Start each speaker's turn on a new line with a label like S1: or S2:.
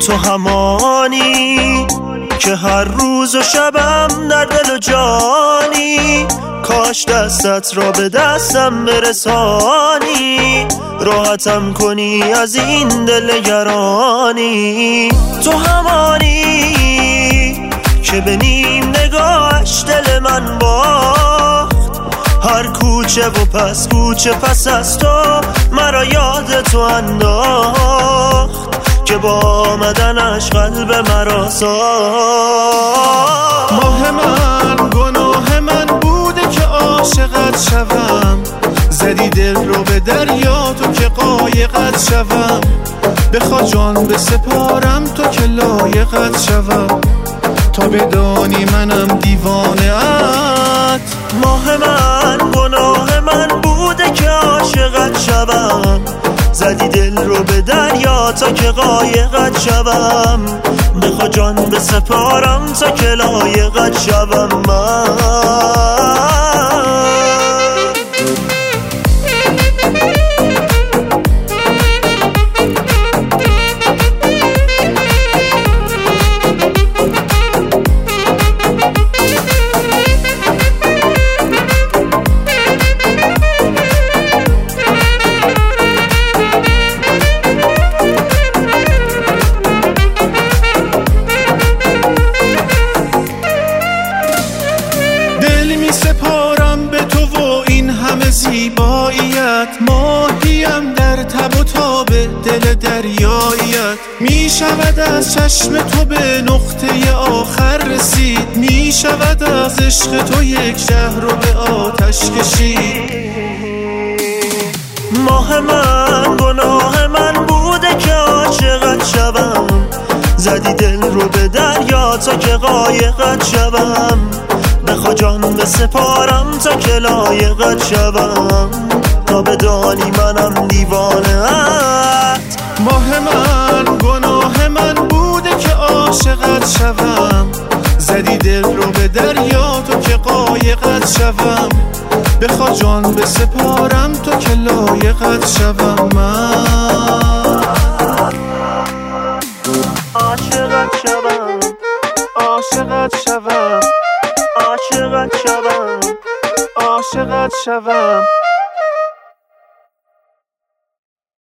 S1: تو همانی که هر روز و شبم در دل و جانی، کاش دستت را به دستم برسانی، راحتم کنی از این دل گرانی. تو همانی که به نیم نگاهش دل من باخت، هر کوچه و پس کوچه پس از تو مرا یاد تو انداخت، که با آمدنش قلب مرا ساخت.
S2: ماه من گناه من بوده که عاشقت شوم، زدی دل رو به دریا تو که قایقت شوم، بخوا جان بسپارم تو که لایقت شوم، تا بدانی منم دیوانه ات.
S1: ماه من گناه من بوده که عاشقت شوم، زدی دل رو به دریا تا که قایقت شوم، بخوا جان بسپارم تا که لایقت شوم من.
S2: سپارم به تو و این همه زیباییت، ماهیم در تب و تاب دل دریاییت، می شود از چشم تو به نقطه آخر رسید، می شود از عشق تو یک شهر رو به آتش کشید.
S1: ماه من گناه من بوده که عاشقت شوم، زدی دل رو به دریا تا که قایقت شوم، بخوا جان بسپارم تا که لایقت شوم، تا بدانی منم دیوانه ات.
S2: ماه من گناه من بوده که عاشقت شوم، زدی دل رو به دریا تو که قایقت شوم، بخوا جان بسپارم تو که لایقت شوم من.